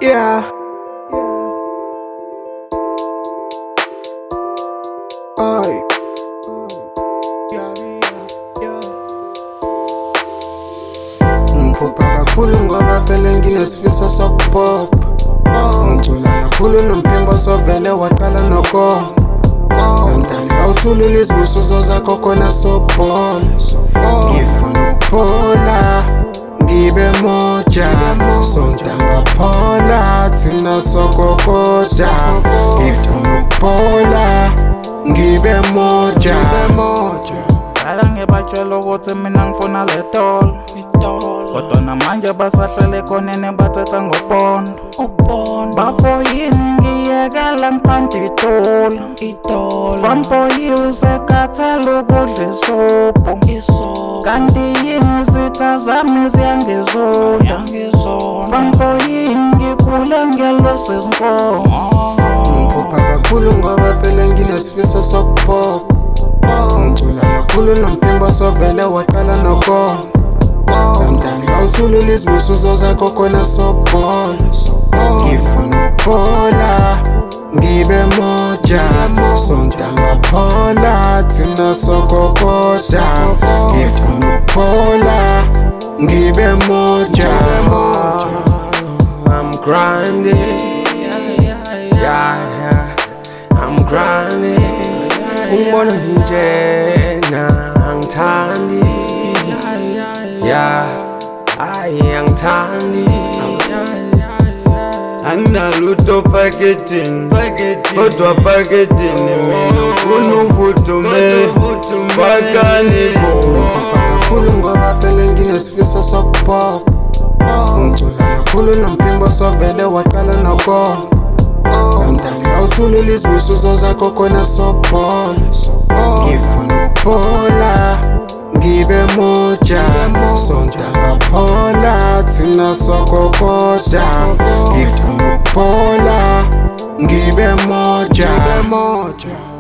Yeah. Ay. Ngiphupha kakhulu ngoba vele nginesifiso sokupop. Ngicula kakhulu nomphimbo sovele waqala nokoma. Ngidali awuthulile izibusiso zakho khona sobhola. Ngifuna ukuphola ngibe moja, sonta ngaphola thina sokokoda. Ngifuna ukuphola ngibe moja. Dala ngibatshela ukuthi mina ngifuna letolo, kodwa namanje basahlele khonene bathetha ngopondo. Bafoyini ngiyekela ngiphanti itolo, fampoyi usekathela ukudla isopho, kanti yini izitha zami ziyangizonda. Fampoyi ngikhule ngelosi izinkomo. Ngiphupha kakhulu ngoba vele nginesifiso sokupop. Ngicula kakhulu nomphimbo sovele waqala nokoma. Ngidali awuthulile izibusiso zakho khona sobhola. Ngifuna ukuphola ngibe moja, sonta ngaphola thina sokokoda. Ngifuna ukuphola ngibe moja. I'm grinding, yeah, I'm grinding. Ungibona njena angithandi, yeah, angithandi. Anginalutho packaging, kodwa packaging mina ufuna uvuthume bakani bo. Ngiphupha kakhulu ngoba vele nginesifiso sokupop. Ngicula kakhulu nomphimbo sovele waqala nokoma. Ngidali awuthulile izibusiso zakho khona sobhola. Ngifuna ukuphola ngibe moja, sonta ngaphola thina sokokoda. Ngifuna ukuphola ngibe moja.